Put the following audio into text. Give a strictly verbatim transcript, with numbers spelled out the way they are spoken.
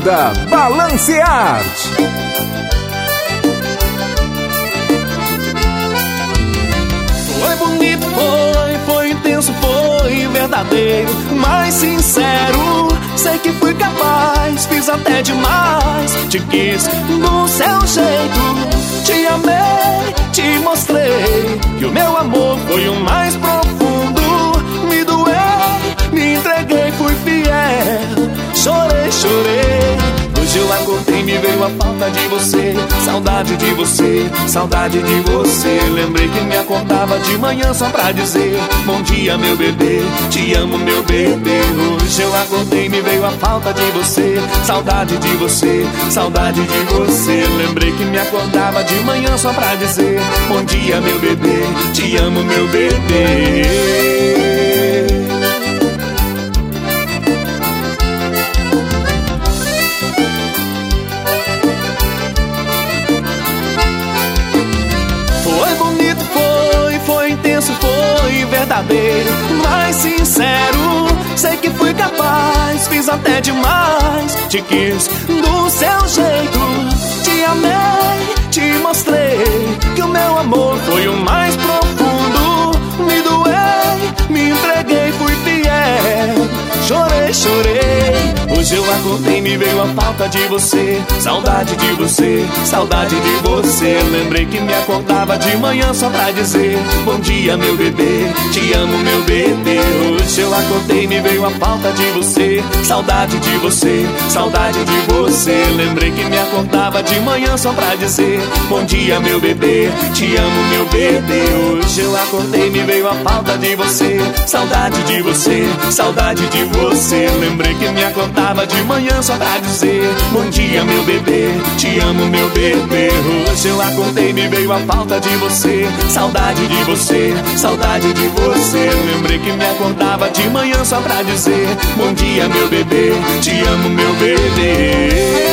Banda Balancearte. Foi bonito, foi, foi intenso, foi verdadeiro, mais sincero. Sei que fui capaz, fiz até demais. Te quis do seu jeito, te amei, te mostrei que o meu amor foi o mais profundo. Me doei, me entreguei, fui fiel. Chorei, chorei. Hoje eu acordei, me veio a falta de você, saudade de você, saudade de você. Lembrei que me acordava de manhã só pra dizer bom dia, meu bebê, te amo, meu bebê. Hoje eu acordei, me veio a falta de você, saudade de você, saudade de você. Lembrei que me acordava de manhã só pra dizer bom dia, meu bebê, te amo, meu bebê. Foi verdadeiro, mais sincero. Sei que fui capaz, fiz até demais. Te quis do seu jeito, te amei, te mostrei que o meu amor foi o mais profundo. Me doei, me entreguei, fui fiel. Chorei, chorei. Hoje eu acordei, me veio a falta de você, saudade de você, saudade de você. Lembrei que me acordava de manhã só pra dizer bom dia, meu bebê, te amo, meu bebê. Hoje eu acordei, me veio a falta de você, saudade de você, saudade de você. Lembrei que me acordava de manhã só pra dizer bom dia, meu bebê, te amo, meu bebê. Hoje eu acordei, me veio a falta de você, saudade de você, saudade de você. Lembrei que me acordava de manhã só pra dizer bom dia, meu bebê, te amo, meu bebê. Hoje eu acordei, me veio a falta de você, saudade de você, saudade de você. Lembrei que me acordava de manhã só pra dizer bom dia, meu bebê, te amo, meu bebê.